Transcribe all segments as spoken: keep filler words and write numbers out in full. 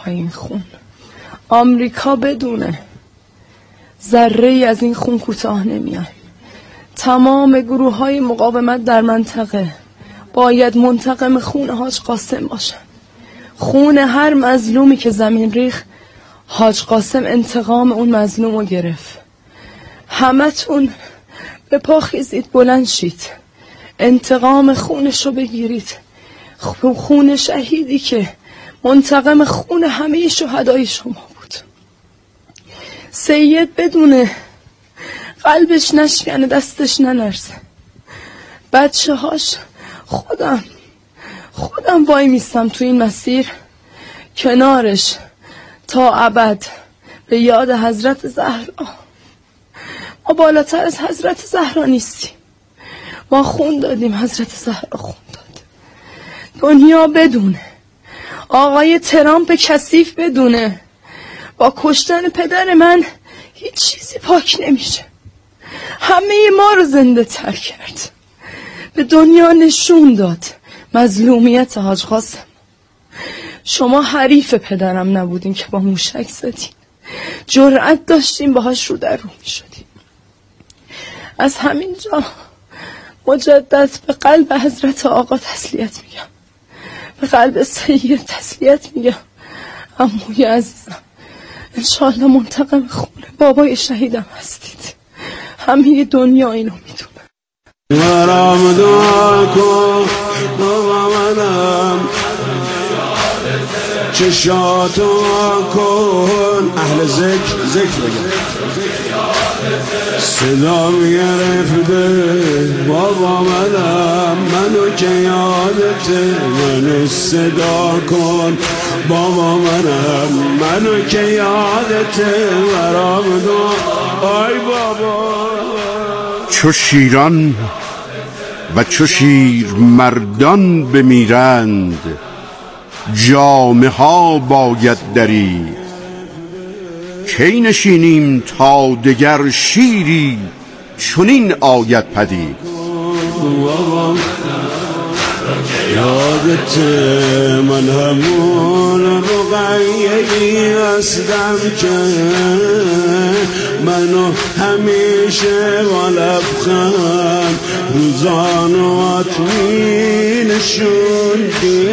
این خون. آمریکا بدونه ذره ای از این خون کوتاه نمیان. تمام گروه های مقاومت در منطقه باید منتقم خون حاج قاسم باشن. خون هر مظلومی که زمین ریخ، حاج قاسم انتقام اون مظلوم رو گرفت. همه تون به پا خیزید، بلند شید، انتقام خونش رو بگیرید. خون شهیدی که منتقم خون همه شهدای شما بود. سید بدونه قلبش نشکنه، دستش نلرزه. بچه هاش خودم خودم وای میستم تو این مسیر کنارش تا ابد به یاد حضرت زهرا. ما بالاتر از حضرت زهرا نیستیم. ما خون دادیم، حضرت زهرا خون داد. دنیا بدونه، آقای ترامپ کثیف بدونه با کشتن پدر من هیچ چیزی پاک نمیشه. همه ما رو زنده تر کرد، به دنیا نشون داد مظلومیت حاج قاسم. شما حریف پدرم نبودین که با موشک زدین، جرأت داشتین باهاش رو در رو میشدین. از همینجا مجدد به قلب حضرت آقا تسلیت میگم، به قلب سید تسلیت میگم. عموی عزیزم، انشالله منتقم خون بابای شهیدم هستید. همه دنیا اینو میدونه. ورام دعا کن بابا منم، چشاتو کن. اهل ذکر ذکر بگم، صدام گرفته بابا منم، منو که یادته، منو صدا کن بابا منم، منو که یادته. ورام دعا آی بابا. چو شیران و چو شیر مردان بمیرند، جامه ها باید درید. کی نشینیم تا دگر شیری چنین آید پدید. یادت من همون رقیه‌ای هستم که منو همیشه با لبخند روزانوات می نشوندی.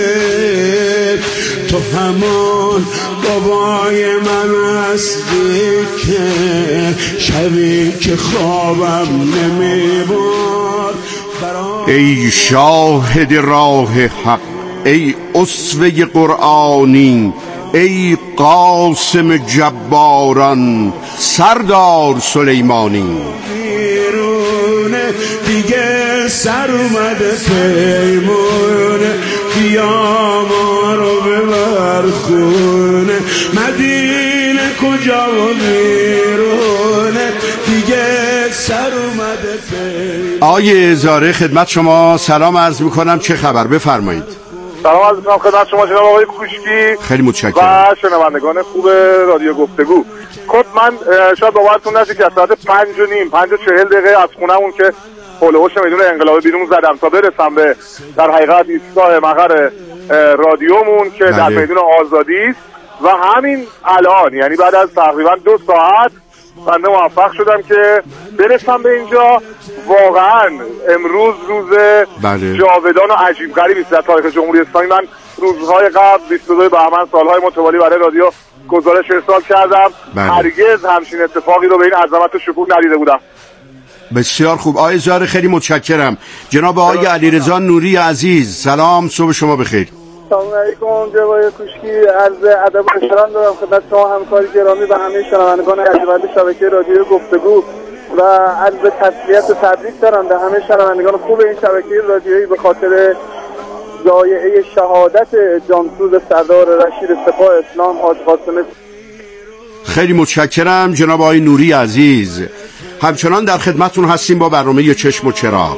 تو همون بابای من هستی که شبی که خوابم نمی برد. ای شاهد راه حق، ای اسوه قرآنی، ای قاسم جباران، سردار سلیمانی. بیرونه دیگه سر اومده پیمونه، بیا ما رو ببر خونه. مدینه کجا و بیرونه دیگه سر اومده پیمونه. آیه زاره خدمت شما سلام عرض میکنم، چه خبر؟ بفرمایید. سلام عرض میکنم خدمت شما جناب آقای کوشکی، خیلی متشکرم، و شنوندگان خوب رادیو گفتگو. خب من شاید باورتون نشه که از ساعت پنج و نیم پنج و چهل دقیقه از خونمون که هولوش میدون انقلاب بیرون زدم تا برسم به در حقیقت ایستگاه مقر رادیومون که در میدون آزادی است. و همین الان یعنی بعد از تقریبا دو ساعت بنده موفق شدم که برسم به اینجا. واقعا امروز روز بله. جاودان و عجیب غریبی است در تاریخ جمهوری اسلامی. من روزهای قبل بیست و دو بهمن سالهای متوالی برای رادیو گزارش ارسال کردم، بله. هرگز همچین اتفاقی رو به این عظمت و شکوه ندیده بودم. بسیار خوب آقای زاره، خیلی متشکرم. جناب آقای علیرضا نوری عزیز، سلام، صبح شما بخیر. سلام علیکم جناب آقای کوشکی، عرض ادب و احترام دارم خدمت شما همکار گرامی و همه شنوندگان ارجمند شبکه رادیو گفتگو، و عرض تسلیت و تبریک دارم به همه شنوندگان خوب این شبکه رادیویی به خاطر ضایعه شهادت جانسوز سردار رشید سپاه اسلام حاج قاسم. خیلی متشکرم جناب آقای نوری عزیز. همچنان در خدمتتون هستیم با برنامه چشم و چراغ.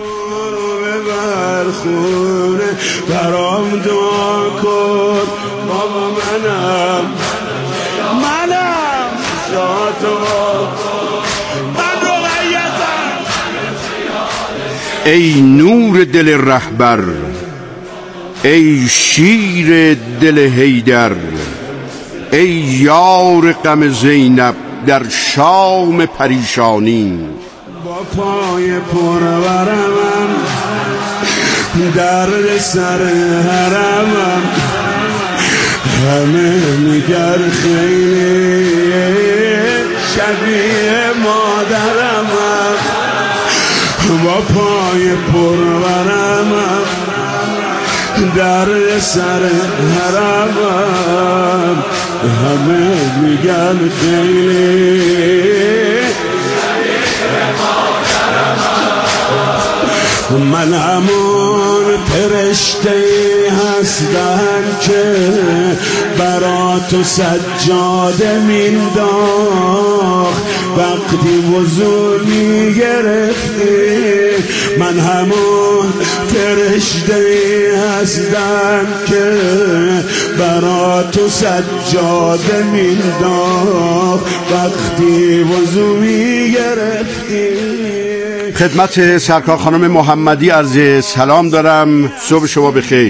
برام دعا کن بابا منم منم شاتو من رقیتم. ای نور دل رهبر، ای شیر دل حیدر، ای یار غم زینب در شام پریشانی. با پای پرورمم درد سر حرمم، همه نگر خیلی شبیه مادرمم. با پای پرورمم درد سر حرمم، همه میگن خیلی من همون فرشته هستم که برا تو سجاده مینداخت وقتی وضو میگرفتی. من همون فرشته هستم که برا تو سجاده مینداخت وقتی وضو میگرفتی. خدمت سرکار خانم محمدی عرض سلام دارم. صبح شما بخیر.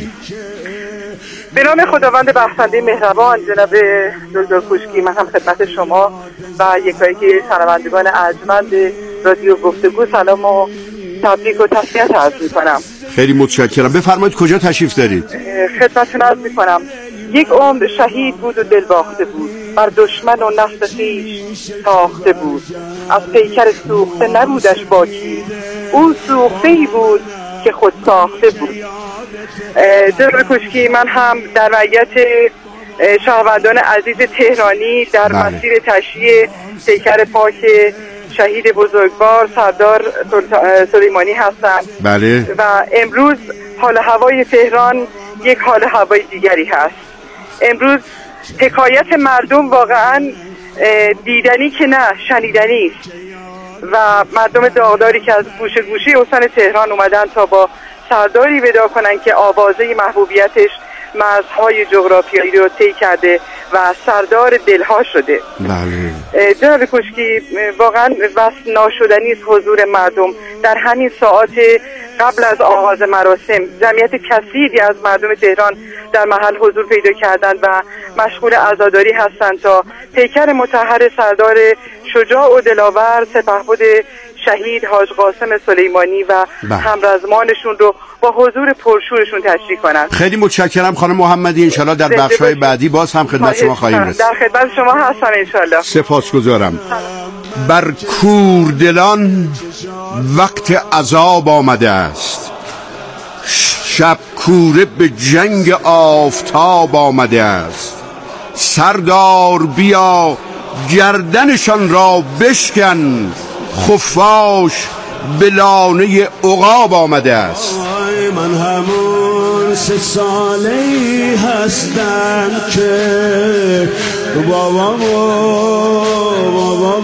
به نام خداوند بخشنده مهربان جناب دکتر کوشکی، من هم خدمت شما و یکایک شنوندگان ارجمند رادیو گفتگو سلام و تبریک و تسلیت عرض می‌کنم. خیلی متشکرم. بفرمایید کجا تشریف دارید؟ خدمتتون عرض می‌کنم یک عمر شهید بود و دل باخته بود، بر دشمن و نفس خویش تاخته بود. از پیکر سوخته نبودش باکی، او سوخته‌ای بود که خود ساخته بود. جناب کوشکی، من هم در رعیت شهروندان عزیز تهرانی در بله. مسیر تشییع پیکر پاک شهید بزرگوار سردار سلیمانی هستم. بله. و امروز حال هوای تهران یک حال هوای دیگری هست. امروز حکایت مردم واقعا دیدنی که نه شنیدنی است و مردم داغداری که از گوشه گوشه استان تهران اومدن تا با سرداری ودا کنن که آوازه محبوبیتش مرزهای جغرافیایی رو طی کرده و سردار دلها شده. بله. جناب کوشکی، واقعا وصف ناشدنی است حضور مردم در همین ساعات قبل از آغاز مراسم. جمعیت کثیری از مردم تهران در محل حضور پیدا کردند و مشغول عزاداری هستند تا پیکر مطهر سردار شجاع و دلاور سپهبد شهید حاج قاسم سلیمانی و همرزمانشون رو با حضور پرشورشون تشریح کنند. خیلی متشکرم خانم محمدی. انشالله در بخش‌های بعدی باز هم خدمت شما خواهیم رسید. در خدمت شما هستم انشالله. سپاسگزارم. بر کوردلان وقت عذاب آمده است، شب کوره به جنگ آفتاب آمده است. سردار بیا گردنشان را بشکن، خفاش به لانه عقاب آمده است. من همون سه ساله‌ای هستم که بابا بابا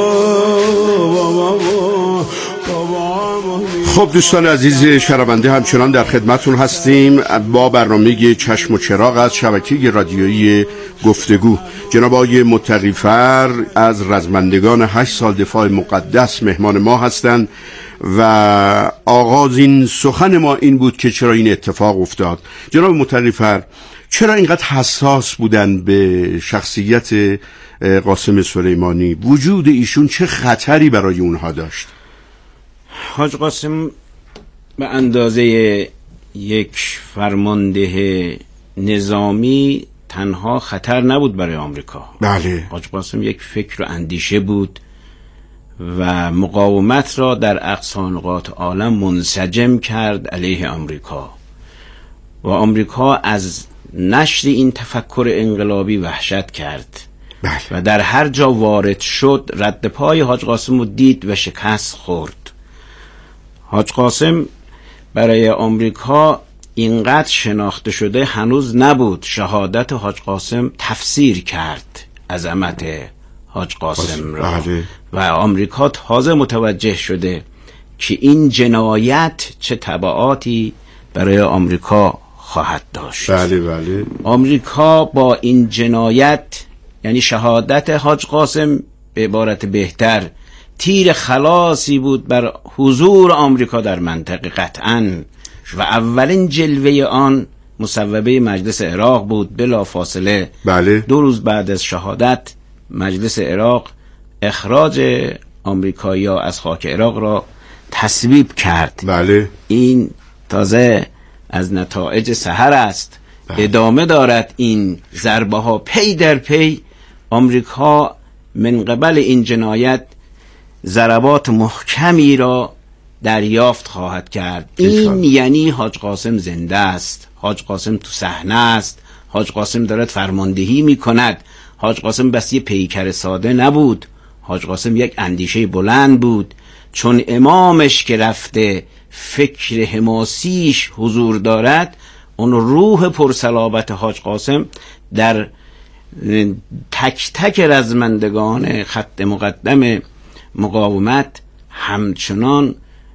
خب دوستان عزیز شنونده، همچنان در خدمتون هستیم با برنامه چشم و چراغ از شبکه رادیویی گفتگو. جناب آقای متقی‌فر از رزمندگان هشت سال دفاع مقدس مهمان ما هستند و آغاز این سخن ما این بود که چرا این اتفاق افتاد. جناب متقی‌فر، چرا اینقدر حساس بودن به شخصیت قاسم سلیمانی؟ وجود ایشون چه خطری برای اونها داشت؟ حاج قاسم به اندازه یک فرمانده نظامی تنها خطر نبود برای آمریکا. بله. حاج قاسم یک فکر و اندیشه بود و مقاومت را در اقصی نقاط عالم منسجم کرد علیه آمریکا و آمریکا از نشر این تفکر انقلابی وحشت کرد. بله. و در هر جا وارد شد رد پای حاج قاسم رو دید و شکست خورد. حاج قاسم برای آمریکا اینقدر شناخته شده هنوز نبود. شهادت حاج قاسم تفسیر کرد عظمت حاج قاسم را. بله. و آمریکا تازه متوجه شده که این جنایت چه تبعاتی برای آمریکا خواهد داشت. بله بله. آمریکا با این جنایت، یعنی شهادت حاج قاسم به عبارت بهتر، تیر خلاصی بود بر حضور آمریکا در منطقه قطعاً و اولین جلوه آن مصوبه مجلس عراق بود بلا فاصله. بله. دو روز بعد از شهادت مجلس عراق اخراج آمریکایی‌ها از خاک عراق را تصویب کرد. بله. این تازه از نتایج سحر است. بله. ادامه دارد این ضربه ها پی در پی. آمریکا من قبل این جنایت ضربات محکمی را دریافت خواهد کرد. این یعنی حاج قاسم زنده است، حاج قاسم تو صحنه است، حاج قاسم دارد فرماندهی می کند. حاج قاسم بس یه پیکر ساده نبود، حاج قاسم یک اندیشه بلند بود. چون امامش که رفته فکر حماسیش حضور دارد، اون روح پرصلابت حاج قاسم در تک تک رزمندگان خط مقدم مقاومت همچنان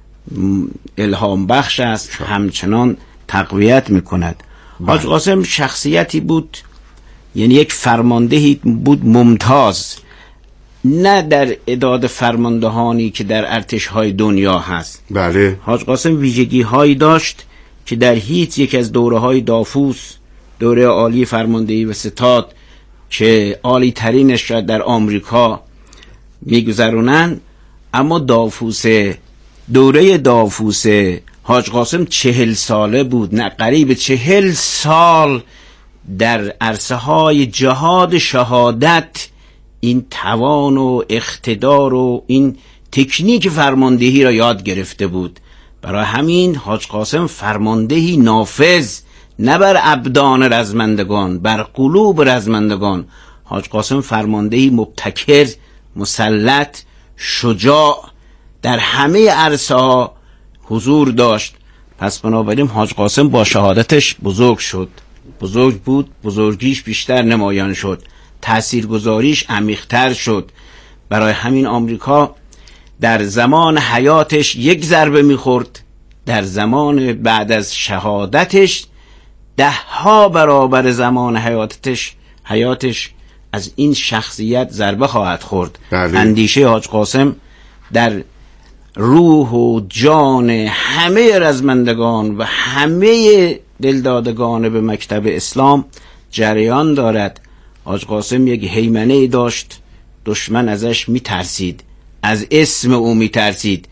الهام بخش است، همچنان تقویت میکند. حاج قاسم شخصیتی بود، یعنی یک فرماندهی بود ممتاز، نه در اعداد فرماندهانی که در ارتش‌های دنیا هست. بله. حاج قاسم ویژگی هایی داشت که در هیچ یک از دوره‌های دافوس، دوره عالی فرماندهی و ستاد که عالی ترینش را در آمریکا میگذرونن، اما دافوس دوره دافوس حاج قاسم چهل ساله بود، نه قریب چهل سال در عرصه های جهاد شهادت این توان و اقتدار و این تکنیک فرماندهی را یاد گرفته بود. برای همین حاج قاسم فرماندهی نافذ، نه بر ابدان رزمندگان، بر قلوب رزمندگان. حاج قاسم فرماندهی مبتکر، مسلط، شجاع، در همه عرصه ها حضور داشت. پس بنابراین حاج قاسم با شهادتش بزرگ شد، بزرگ بود، بزرگیش بیشتر نمایان شد، تاثیرگذاریش عمیق‌تر شد. برای همین آمریکا در زمان حیاتش یک ضربه میخورد، در زمان بعد از شهادتش ده ها برابر زمان حیاتش حیاتش از این شخصیت ضربه خواهد خورد. بله. اندیشه حاج قاسم در روح و جان همه رزمندگان و همه دلدادگان به مکتب اسلام جریان دارد. حاج قاسم یک هیمنه داشت، دشمن ازش میترسید، از اسم او میترسید،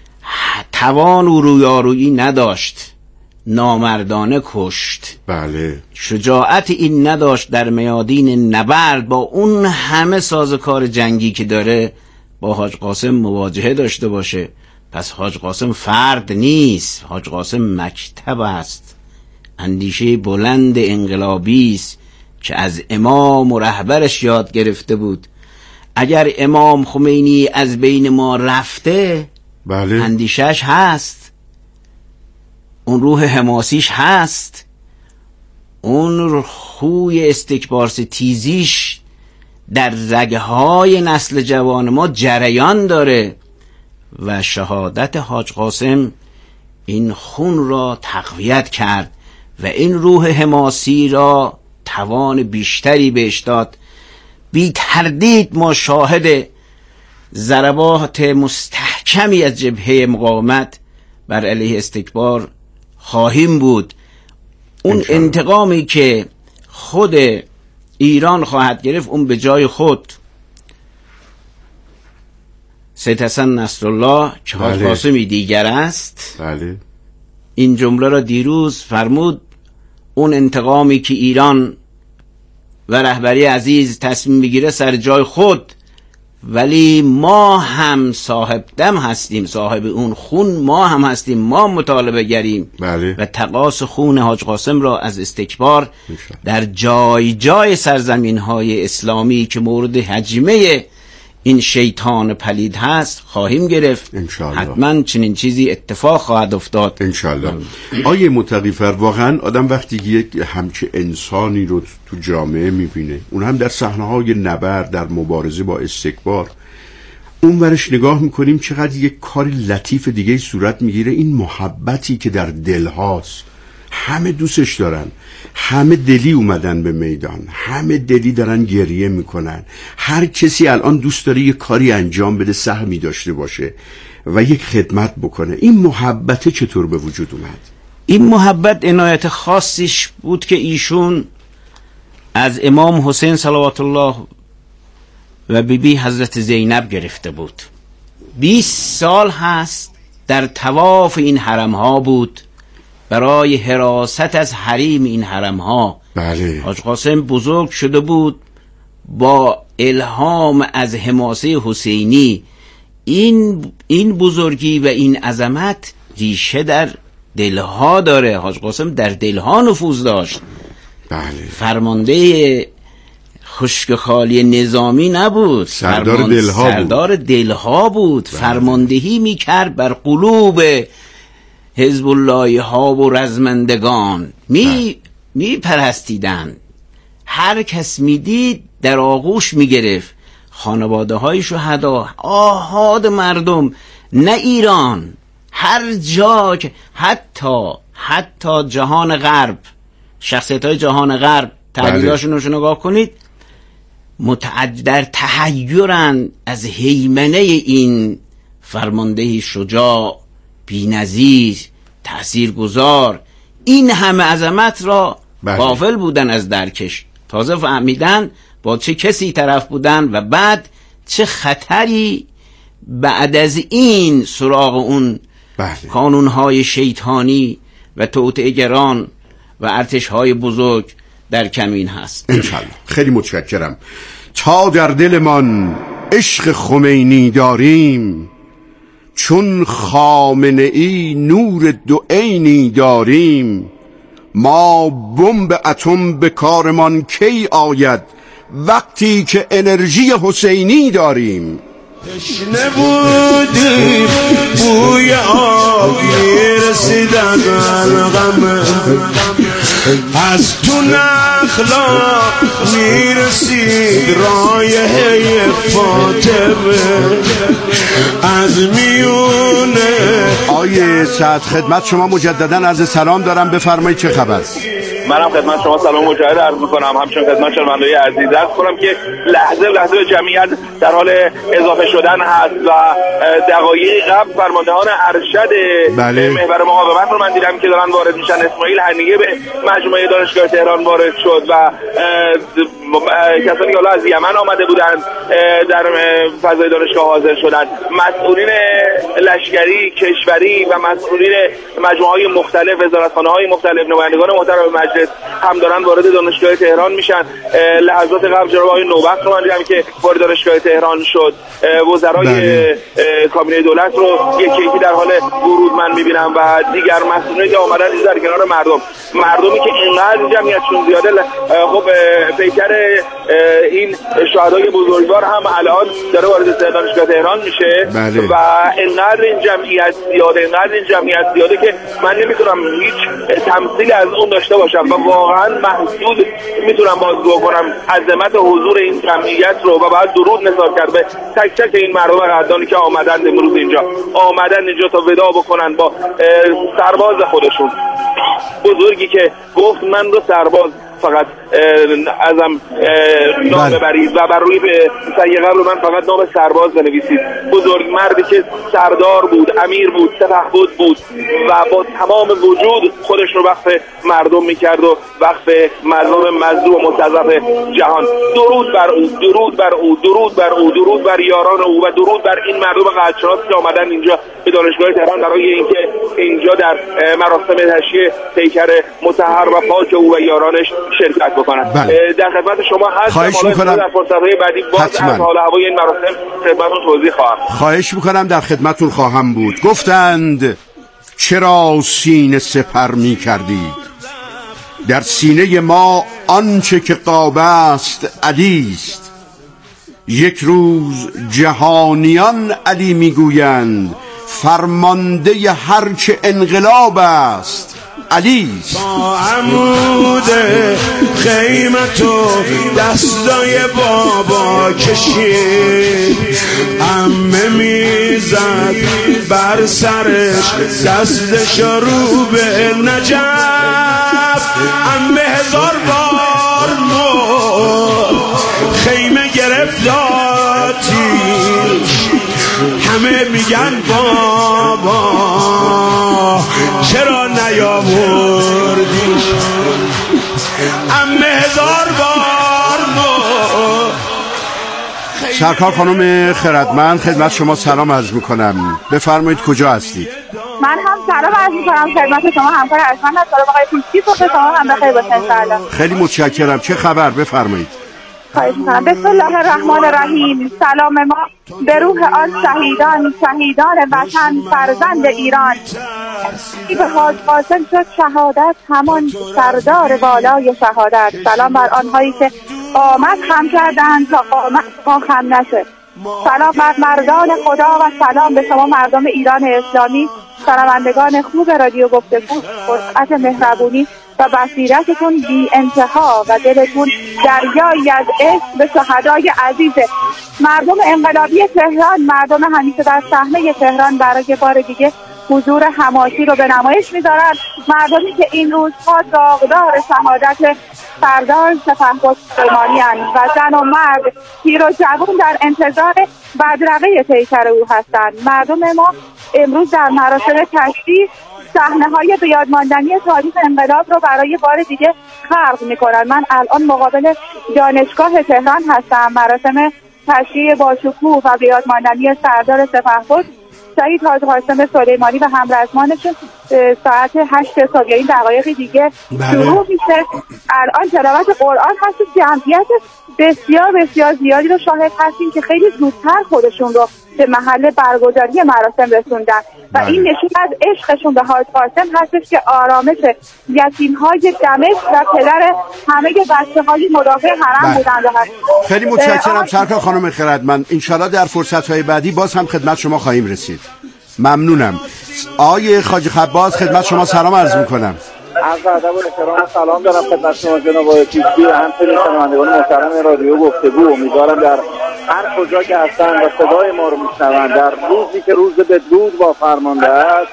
توان و رویارویی نداشت، نامردانه کشت. بله. شجاعت این نداشت در میادین نبرد با اون همه سازوکار جنگی که داره با حاج قاسم مواجهه داشته باشه. پس حاج قاسم فرد نیست، حاج قاسم مکتب است، اندیشه بلند انقلابی است که از امام و رهبرش یاد گرفته بود. اگر امام خمینی از بین ما رفته، بله، اندیشش هست، اون روح حماسیش هست، اون خوی استکبارستیزیش در رگهای نسل جوان ما جریان داره و شهادت حاج قاسم این خون را تقویت کرد و این روح حماسی را توان بیشتری بهش داد. بی تردید ما شاهد ضربات مستحکمی از جبهه مقاومت بر علیه استکبار خواهیم بود. اون انتقامی که خود ایران خواهد گرفت، اون به جای خود سید حسن نصرالله که حاج بله. قاسمی دیگر است، بله. این جمله را دیروز فرمود. اون انتقامی که ایران و رهبری عزیز تصمیم بگیره سر جای خود، ولی ما هم صاحب دم هستیم، صاحب اون خون ما هم هستیم، ما مطالبه گریم. بله. و تقاص خون حاج قاسم را از استکبار در جای جای سرزمین های اسلامی که مورد هجمه این شیطان پلید هست خواهیم گرفت. انشاءالله. حتما چنین چیزی اتفاق خواهد افتاد انشاءالله. آیه متقی‌فر، واقعا آدم وقتی یک همچه انسانی رو تو جامعه میبینه، اون هم در صحنه‌های نبرد، در مبارزه با استکبار، اون ورش نگاه میکنیم چقدر یک کار لطیف دیگه صورت میگیره. این محبتی که در دل هاست، همه دوستش دارن، همه دلی اومدن به میدان، همه دلی دارن گریه میکنن. هر کسی الان دوست داره یک کاری انجام بده، سهمی داشته باشه و یک خدمت بکنه. این محبت چطور به وجود اومد؟ این محبت عنایت خاصیش بود که ایشون از امام حسین صلوات الله و بیبی بی حضرت زینب گرفته بود. بیست سال هست در طواف این حرم ها بود برای حراست از حریم این حرم ها. بله. حاج قاسم بزرگ شده بود با الهام از حماسه حسینی. این این بزرگی و این عظمت ریشه در دلها داره. حاج قاسم در دلها نفوذ داشت. بله. فرمانده خشک خالی نظامی نبود، سردار فرمان... دلها بود. سردار دلها بود. بله. فرماندهی میکرد بر قلوب حزب الله ها و رزمندگان. می می پرستیدن. هر کس میدید در آغوش میگرفت. خانواده های شهدا، آحاد مردم، نه ایران، هر جا که حتی حتی جهان غرب، شخصیت های جهان غرب تحلیلاشون رو نگاه کنید، متعد در تحیرن از هیمنه این فرمانده شجاع، بی‌نظیر، تاثیرگذار. این همه عظمت را غافل بودن از درکش. تازه فهمیدن با چه کسی طرف بودن و بعد چه خطری بعد از این سراغ اون بله. کانونهای شیطانی و توطئه‌گران و ارتشهای بزرگ در کمین هست. انشالله. خیلی متشکرم. تا در دلمان عشق خمینی داریم، چون خامنه ای نور دو عینی داریم. ما بمب اتم به کارمان کی آید، وقتی که انرژی حسینی داریم. تشنه بودیم بوی آب میرسید از قلقم، از تو نخلا میرسید رایحه فاطمه، از میونه. آیه سعد خدمت شما مجددا عرض سلام دارم، بفرمایید چه خبر؟ منم خدمت شما سلام مجدد عرض میکنم، همچنین خدمت شنوندگان عزیز عرض کنم که لحظه لحظه به جمعیت در حال اضافه شدن هست و دقایق قبل فرماندهان ارشد بله. محور مقاومت رو من دیدم که دارن وارد میشن. اسماعیل هنیه به مجموعه دانشگاه تهران وارد شد و کسانی که حالا از یمن آمده بودن در فضای دانشگاه حاضر شدن. مسئولین لشکری، کشوری و مسئولین مجموعه‌های مختلف، وزارتخانه‌های مختلف، نمایندگان محترم مجلس هم دارن وارد دانشگاه تهران میشن. لحظات قبل جناب آقای نوبخت رو من دیدم که وارد دانشگاه تهران شد. وزرای بله. کابینه دولت رو یکی یکی در حال ورود من میبینم و دیگر مسئولین که آمدن در کنار مردم. مردمی که اینقدر جمعیتشون زیاده، خب پیکر این شهدای بزرگوار هم الان داره وارد دانشگاه تهران میشه. بله. و اینقدر این جمعیت زیاده، اینقدر این جمعیت زیاده که من نمیتونم هیچ تمثیل از اون داشته باشم و واقعا محدود میتونم بازگو کنم عظمت حضور این جمعیت رو و باید درود نثار کرد به تک تک این مردم قدردانی که آمدن امروز اینجا آمدن اینجا تا ودا بکنن با سرباز خودشون. بزرگی که گفت من رو سرباز فقط ازم نام ببرید و بر روی به سیه قبر من فقط نام سرباز بنویسید. بزرگ مردی که سردار بود، امیر بود، سپهبد بود و با تمام وجود خودش رو وقف مردم میکرد و وقف مردم مظلوم و مستضعف جهان. درود بر او، درود بر او، درود بر او، درود بر یاران او و درود بر این مردم قدرشناس که آمدن اینجا به دانشگاه تهران برای اینکه اینجا در مراسم تشییع پیکر مطهر و پاک او و یارانش شرکت بکنن. بله. در خدمت شما هستم. خواهش میکنم در فرصت‌های بعدی باز از حال هوای این مراسم خدمتتون توضیح خواهم. خواهش میکنم، در خدمتتون خواهم بود. گفتند چرا سینه سپر میکردید؟ در سینه ما آنچه که قاب است علی است. یک روز جهانیان علی میگویند، فرمانده هرچه انقلاب است علی است. با عمود خیمت و دستای بابا کشید، عمه میزد بر سرش دستش رو به نجف. عمه هزار بار مرد خیمه گرفت آتیش، همه میگن بابا چرا نیامون سرکار خانم خردمند خدمت شما سلام عرض میکنم. بفرمایید کجا هستید؟ من هم سلام عرض میکنم خدمت شما همکار ارجمند از سلام آقای کوچکی. صبح شما هم بخیر باشه انشاءالله. خیلی متشکرم. چه خبر؟ بفرمایید. خواهش میکنم. بسم الله الرحمن الرحیم. سلام ما به روح آن شهیدان، شهیدان وطن، فرزند ایران. به حاج قاسم شد شهادت، همان سردار بالای شهادت. سلام بر آنهایی که قامت خم کردند تا قامت ما خم نشه. سلام بر مردان خدا و سلام به شما مردم ایران اسلامی، شنوندگان خوب رادیو گفتگو. سرعت مهربونی و بصیرتتون بی انتها و دلتون دریایی از عشق به شهدای عزیز. مردم انقلابی تهران، مردم همیشه در صحنه تهران برای بار دیگه حضور حماسی رو به نمایش می‌ذارن. مردمی که این روزها داغدار شهادت سردار سپهبد سلیمانی و زن و مرد، پیر و جوان در انتظار بدرقه پیکر او هستند. مردم ما امروز در مراسم تشییع صحنه‌های به یاد ماندنی تاریخ انقلاب رو برای بار دیگه خلق می‌کنن. من الان مقابل دانشگاه تهران هستم. مراسم تشییع با شکوه و به یاد ماندنی سردار سپهبد شهید حاج قاسم سلیمانی و همرزمانشون ساعت هشت صبح، این دقایق دیگه شروع میشه. الان تلاوت قرآن هست. جمعیت بسیار بسیار زیادی رو شاهد هستیم که خیلی زودتر خودشون رو به محل برگزاری مراسم رسوندن و این نشون از عشقشون به حاج قاسم هستش که آرامش یتیم‌های دمشق و پدر همه بچه‌های مدافع حرم بودند. خیلی متشکرم سرکار خانم خردمند. انشالله در فرصت‌های بعدی باز هم خدمت شما خواهیم رسید. ممنونم. آقای خواجه خباز خدمت شما سلام عرض می‌کنم. عرض ادب و احترام سلام دارم خدمت شما جناب آقای کوچکی و همچنین شنوندگان محترم رادیو گفتگو. امیدوارم در هر کجا که هستن و صدای ما رو میشنوند در روزی که روز بدرود با فرمانده است،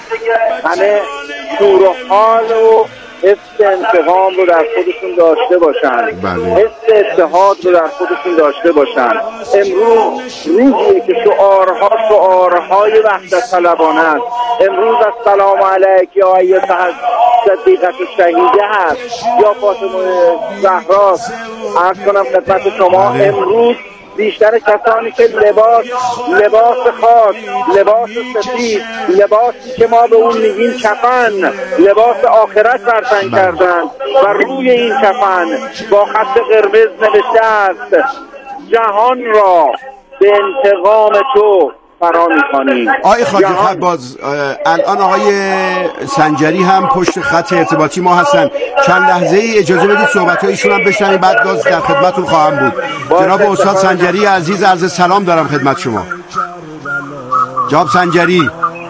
همه شور و حال و حس انتقام رو در خودشون داشته باشن، حس اتحاد رو در خودشون داشته باشن. امروز روزیه که شعارها شعارهای وحدت طلبانه است. امروز از سلام علیک یا ایتها صدیقه شهیده هست یا فاطمه زهرا. عرض کنم خدمت شما امروز بیشتر کسانی که لباس لباس خاص، لباس سفید، لباسی که ما به اون میگیم کفن، لباس آخرت برتن کردند و روی این کفن با خط قرمز نوشته است جهان را به انتقام تو فرا می‌خوانیم. آقای خواجه خباز، الان آقای سنجری هم پشت خط ارتباطی ما هستن. چند لحظه ای اجازه بدید صحبت‌های ایشون هم بشنویم، بعد باز در خدمتتون خواهم بود. جناب استاد سنجری عزیز عرض سلام دارم خدمت شما. جناب سنجری.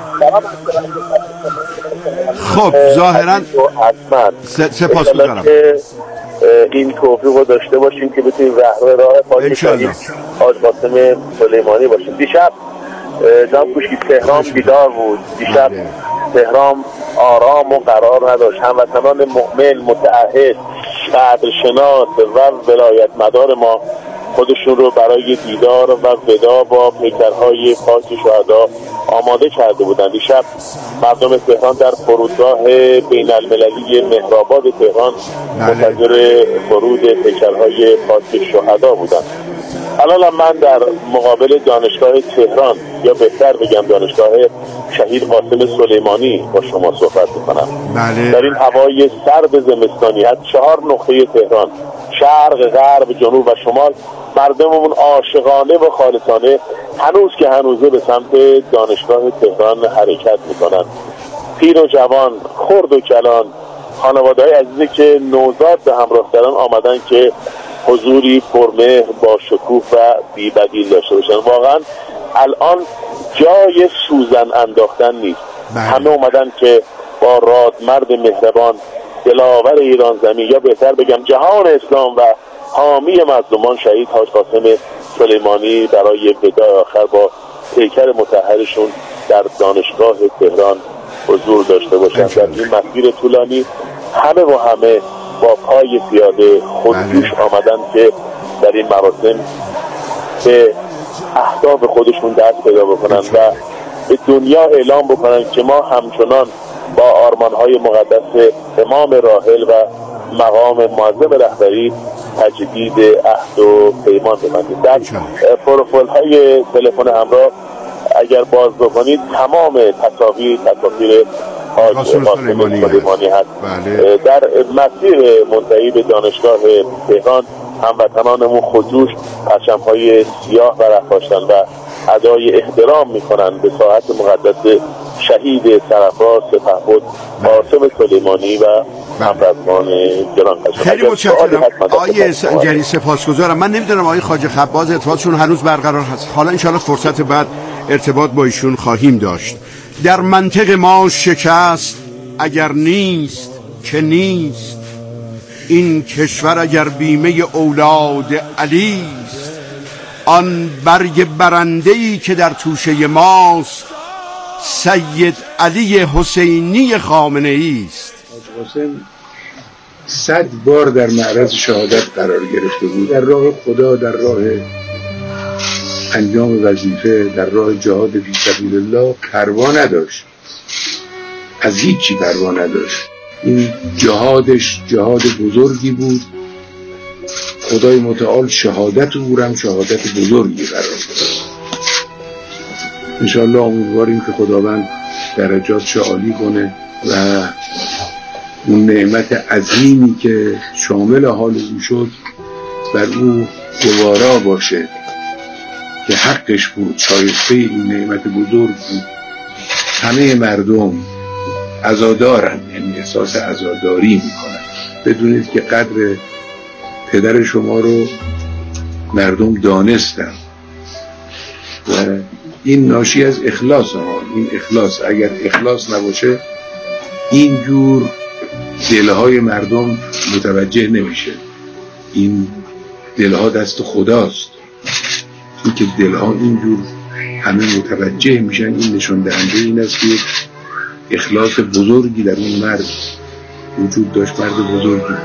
خب ظاهراً سپاسگزارم. این توفیق رو داشته باشیم که بتونیم رهرو راه پاک شهید حاج قاسم سلیمانی باشیم. دیشب جناب کوچکی تهران بیدار بود. دیشب تهران آرام و قرار نداشت. هموطنان مؤمن، متعهد، قدرشناس و ولایت مدار ما خودشون رو برای دیدار و ودا با پیکرهای پاک شهدا آماده کرده بودند. دیشب مردم تهران در فرودگاه بین المللی مهرآباد تهران منتظر فرود پیکرهای پاک شهدا بودند. الان من در مقابل دانشگاه تهران یا بهتر بگم دانشگاه شهید قاسم سلیمانی با شما صحبت میکنم. بله. در این هوای سرد زمستانی از چهار نقطه تهران، شرق، غرب، جنوب و شمال، مردممون عاشقانه و خالصانه هنوز که هنوزه به سمت دانشگاه تهران حرکت میکنن. پیر و جوان، خرد و کلان، خانواده‌های عزیزی که نوزاد به همراه دارن آمدن که حضوری پرمهر با شکوه و بی‌بدیل داشته باشن. واقعا الان جای سوزن انداختن نیست. بله. همه اومدن که با رادمرد مهربان، دلاور ایران زمین یا بهتر بگم جهان اسلام و حامی مظلومان شهید حاج قاسم سلیمانی برای وداع آخر با پیکر مطهرشون در دانشگاه تهران حضور داشته باشند. در این مسیر طولانی همه و همه با پای پیاده خودجوش آمدن که در این مراسم به اهداف خودشون دست پیدا بکنن و به دنیا اعلام بکنن که ما همچنان با آرمانهای مقدس امام راحل و مقام معظم رهبری تجدید عهد و پیمان ببندید. در پروفایل های تلفن همراه اگر باز بکنید تمام تصاویر تصاویر حاج قاسم سلیمانی هست. بله. در مسیر منتهی به دانشگاه تهران هموطنانمون خودجوش پرچم‌های سیاه برافراشتن و ادای احترام میکنن به ساحت مقدس شهید سرافراز سپهبد قاسم سلیمانی و همرزمان گران قدر. خیلی متشکرم آقای سنجری، سپاسگزارم. من نمیدونم آقای خواجه خباز ارتباطشون هنوز برقرار هست. حالا انشاءالله فرصت بعد ارتباط با ایشون خواهیم داشت. در منطق ما شکست اگر نیست که نیست، این کشور اگر بیمه اولاد علی است، آن برگ برنده‌ای که در توشه ماست سید علی حسینی خامنه‌ای است. قاسم صد بار در معرض شهادت قرار گرفته بود، در راه خدا، در راه انجام وظیفه، در راه جهاد فی سبیل الله پروا نداشت، از هیچی پروا نداشت. این جهادش جهاد بزرگی بود. خدای متعال شهادت او هم شهادت بزرگی قرار داد. انشاءالله امیدواریم که خداوند درجاتش عالی کنه و اون نعمت عظیمی که شامل حال او شد بر او گوارا باشه که حقش بود، شایسته این نعمت بزرگ بود. همه مردم عزادارن، یعنی احساس عزاداری میکنن. بدونید که قدر پدر شما رو مردم دانستن و این ناشی از اخلاص ها. این اخلاص، اگر اخلاص نباشه اینجور دلهای مردم متوجه نمیشه. این دلها دست خداست. این که دلها اینجور همه متوجه میشن، این نشان دهنده این است که اخلاص بزرگی در اون مرد وجود داشت، مرد بزرگی.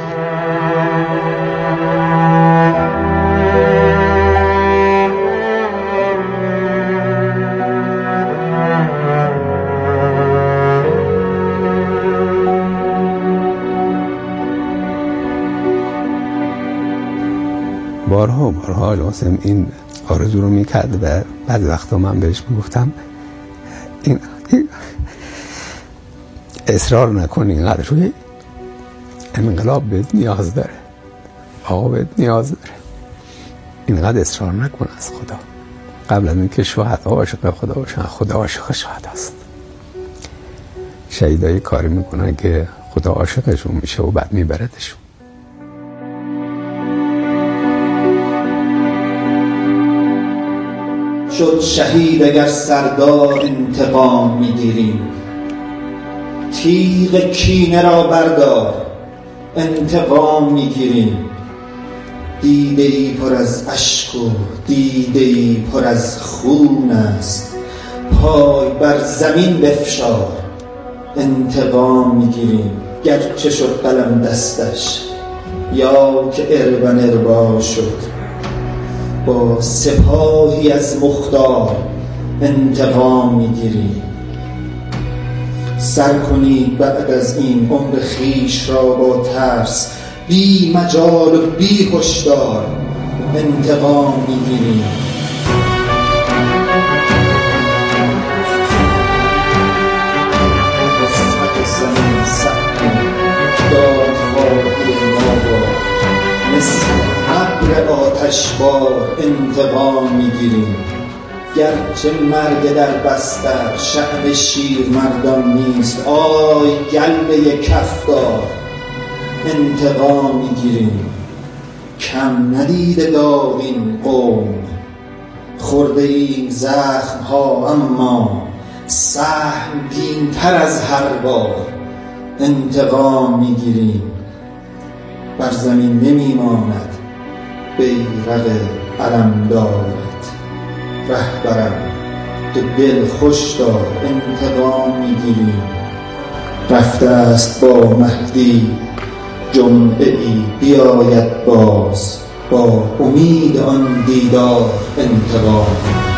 بارها بارها قاسم این آرزو رو میکرد و بعض وقتا من بهش میگفتم این, این اصرار نکن، اینقدر روی انقلاب بهت نیاز داره، آقا بهت نیاز داره، اینقدر اصرار نکن از خدا. قبل از اینکه شهدا عاشق خدا باشن، خدا عاشق شهدا است. شهیدایی کاری میکنن که خدا عاشقشون میشه و بعد میبردشون. شد شهید اگر سردار انتقام میگیریم، تیغ کینه را بردار انتقام میگیریم. دیده ای پر از اشک و دیده ای پر از خون است، پای بر زمین بفشار انتقام میگیریم. گرچه شد قلم دستش یا که اربن اربا شد، با سپاهی از مختار انتقام میگیریم. سر کنید بعد از این عمر خیش را با ترس، بی مجال و بی هشدار انتقام میگیریم. قسمت زمین سخت دادخواهی ما با مثل ابر آتشبار انتقام میگیریم. گرچه مرگ در بستر شأن شیر مردان نیست، آی گلبه کفدار انتقام میگیریم. کم ندیده داغین قوم، خورده ایم زخم ها اما سهمگین تر از هر بار انتقام میگیریم. بر زمین نمیماند بیرق علمدارت، رهبرم تو دل خوش دار انتقام میگیریم. رفته است با مهدی جمعه ای بیاید باز، با امید آن دیدار انتقام